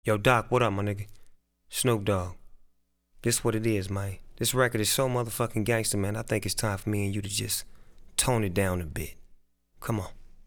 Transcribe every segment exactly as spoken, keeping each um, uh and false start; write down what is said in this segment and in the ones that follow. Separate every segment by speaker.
Speaker 1: Yo, Doc, what up, my nigga? Snoop Dogg. This what it is, man. This record is so motherfucking gangster, man. I think it's time for me and you to just tone it down a bit. Come on.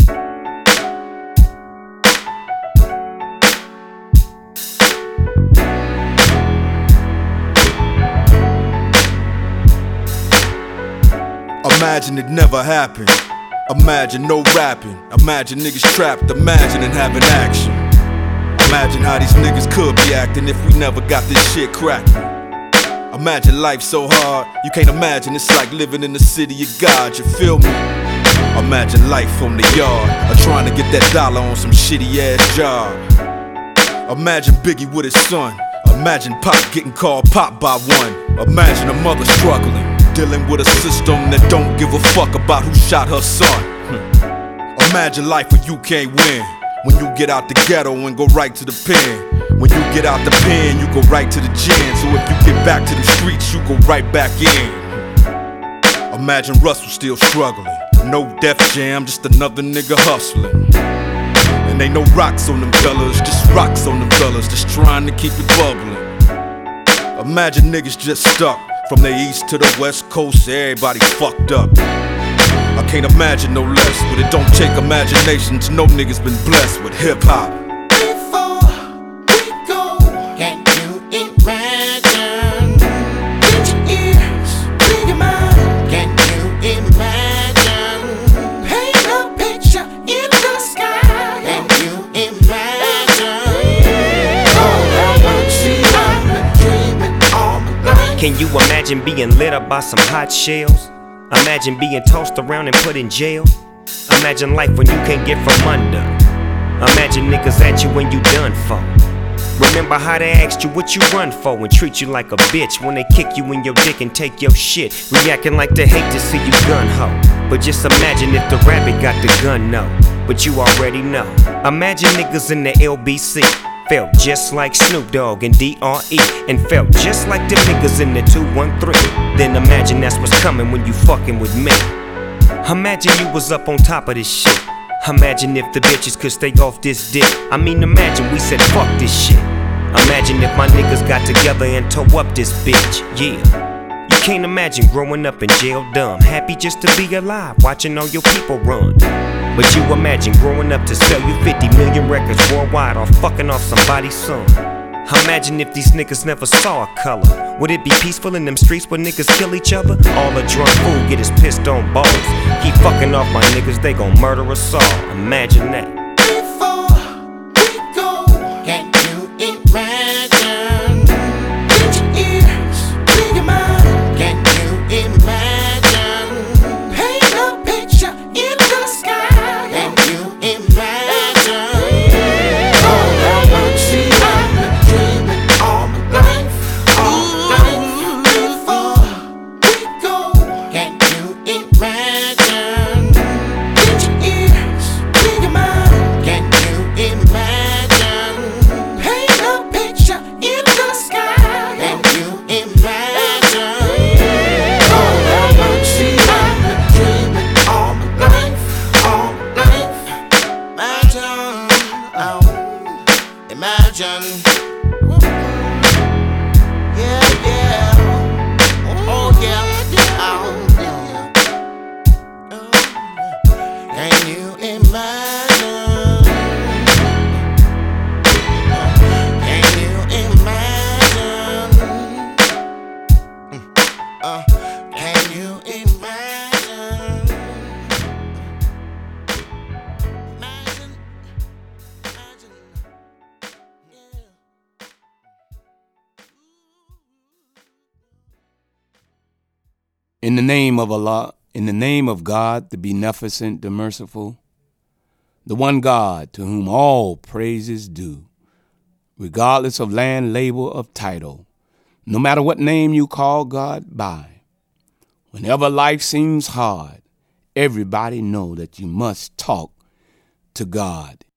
Speaker 2: Imagine it never happened. Imagine no rapping. Imagine niggas trapped. Imagine and having action. Imagine how these niggas could be acting if we never got this shit cracking. Imagine life so hard, you can't imagine it's like living in the city of God, you feel me? Imagine life on the yard, or trying to get that dollar on some shitty ass job. Imagine Biggie with his son. Imagine Pop getting called Pop by one. Imagine a mother struggling, dealing with a system that don't give a fuck about who shot her son. hmm. Imagine life where you can't win, when you get out the ghetto and go right to the pen. When you get out the pen, you go right to the gym. So if you get back to the streets, you go right back in. Imagine Russell still struggling, no Def Jam, just another nigga hustling. And ain't no rocks on them fellas, just rocks on them fellas, just trying to keep it bubbling. Imagine niggas just stuck, from the east to the west coast, everybody fucked up. I can't imagine no less, but it don't take imagination to know niggas been blessed with hip-hop.
Speaker 1: Can you imagine being lit up by some hot shells? Imagine being tossed around and put in jail. Imagine life when you can't get from under. Imagine niggas at you when you done for. Remember how they asked you what you run for and treat you like a bitch when they kick you in your dick and take your shit, reacting like they hate to see you gun ho. But just imagine if the rabbit got the gun, no. But you already know. Imagine niggas in the L B C felt just like Snoop Dogg and D R E, and felt just like them niggas in the two one three. Then imagine that's what's coming when you fucking with me. Imagine you was up on top of this shit. Imagine if the bitches could stay off this dick. I mean, imagine we said fuck this shit. Imagine if my niggas got together and tore up this bitch, yeah. You can't imagine growing up in jail dumb, happy just to be alive, watching all your people run. But you imagine growing up to sell you fifty million records worldwide or fucking off somebody's son. Imagine if these niggas never saw a color. Would it be peaceful in them streets where niggas kill each other? All a drunk fool get his pissed on balls. Keep fucking off my niggas, they gon' murder us all. Imagine that.
Speaker 3: Imagine, yeah, yeah, oh yeah, oh yeah. Can you imagine? Can you imagine? Uh, can you imagine? Imagine, imagine.
Speaker 4: In the name of Allah, in the name of God, the Beneficent, the Merciful, the one God to whom all praise is due, regardless of land, label, of title, no matter what name you call God by. Whenever life seems hard, everybody know that you must talk to God.